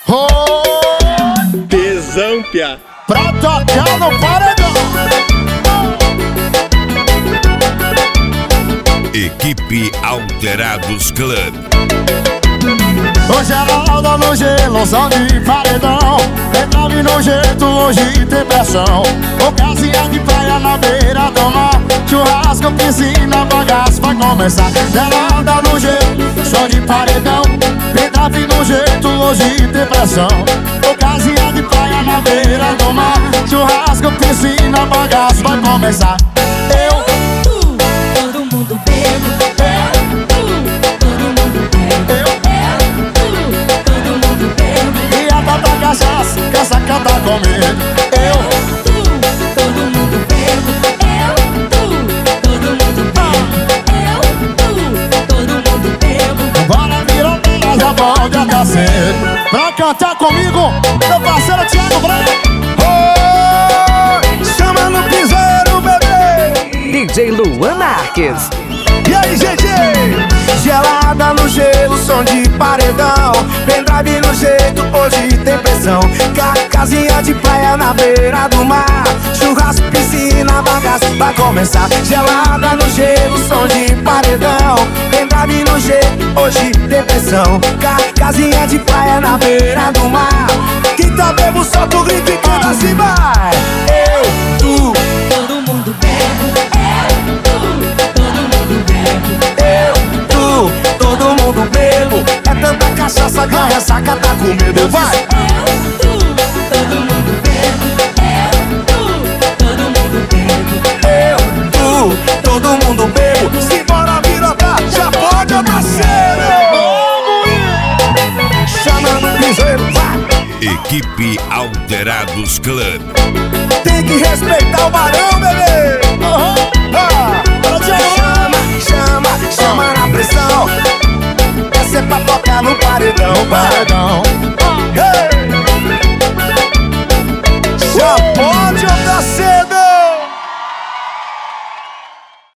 Tesão, piá. Pra tocar no paredão. Equipe Alterados Club. Hoje ela anda no gelo, som de paredão. Entrave no jeito, hoje tem pressão. Ocasião de praia na beira do mar. Churrasco, piscina, bagaço vai começar. Ela anda no gelo, som de paredão. Entrave no jeito, hoje tem pressão. Ocasião de praia na beira do mar. Churrasco, piscina, bagaço vai começar. Todo mundo bebo. Cachaça, quer sacatar comigo? Todo mundo bebo. Todo mundo bebo. Todo mundo bebo. Bora virar bela, já pode até cedo. Pra cantar comigo, meu parceiro Thiago Branco. Chama no piseiro, bebê. DJ Luan Marques. E aí, gente? Gelada no gelo, som de paredão. Pendrive no jeito, hoje tem pressão. Casinha de praia na beira do mar. Churrasco, piscina, bagaço vai começar. Gelada no gelo, som de paredão. Pendrive no jeito, hoje tem pressão. Casinha de praia na beira do mar. Quem tá bebo, solta o grito e canta assim, vai. Todo mundo bebo. Todo mundo bebo. É tanta cachaça que a ressaca tá com medo. Vai! Todo mundo bebo. Todo mundo bebo. Todo mundo bebo. Simbora virotar, já pode nascer. Chama no piseiro, vai! Equipe Alterados Club. Tem que respeitar o barão, bebê. Chama na pressão. Essa é pra tocar no paredão.